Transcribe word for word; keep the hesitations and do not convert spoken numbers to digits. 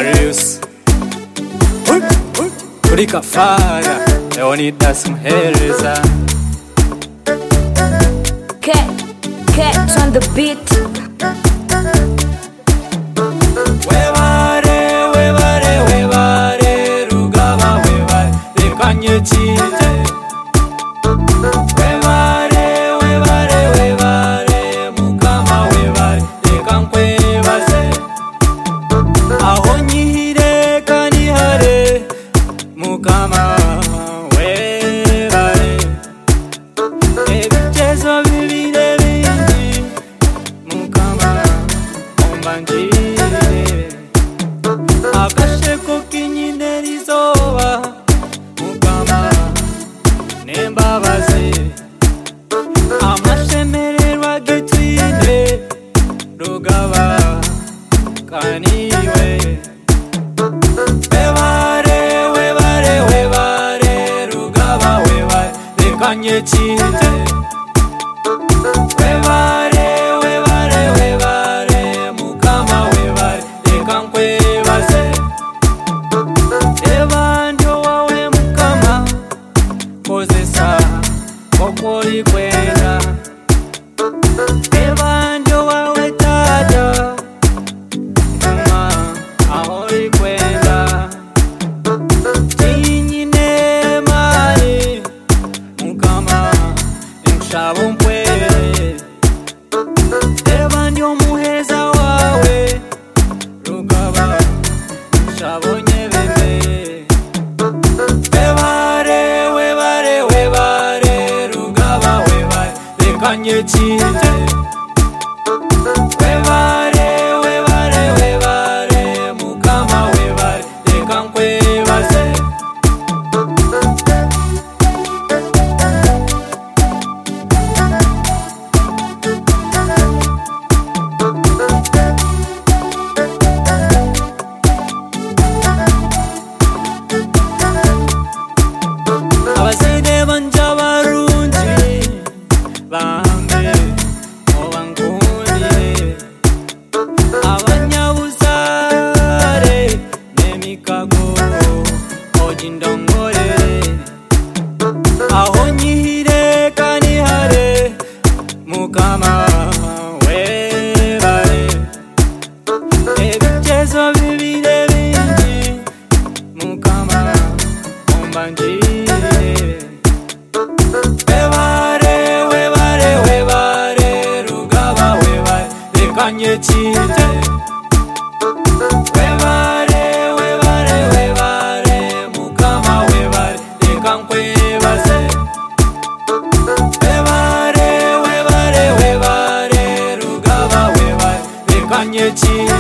Marius kuri Kafara Leonidas Muhereza Cat, Cat on the beat. Webare, webare, webare Rugaba webare Rekanye chite Webare, webare, webare Mukama webare Rekankwe baze Aho nyihire kanihare Mukama webare Ebichezo bibire bingi Mukama ombanjire Akasheko kinyine rizoba Mukama nembabaze Amashemererwa gitwine Rugaba kaniwe Webare, webare, webare Rugaba webare Rekanye chite Webare, webare, webare Mukama webare Rekankwe baze Ebanjo wawe Mukama Kozesa Kokoli kwenda Ebanjo wawe Tata Muma ahori kwenda Chinyine mali Mukama Nshabo mpwele Ebanjo muheza wawe Rugaba Nshabo nyebebe Webare, webare, webare Rugaba webare Rekanye chite Webare, webare, webare Mukama webare Rekankwe baze Abazide banja barungi Bambe obankundire Abanyabuzare Nemikago ojindongorere Aho nyihire kanihare Mukama webare Ebichezo bibire bingi Mukama ombanjire Webare, webare, webare Rugaba webare Rekanye chite Webare, webare, webare Mukama webare Rekankwe baze Webare, webare, webare Rugaba webare Rekanye chite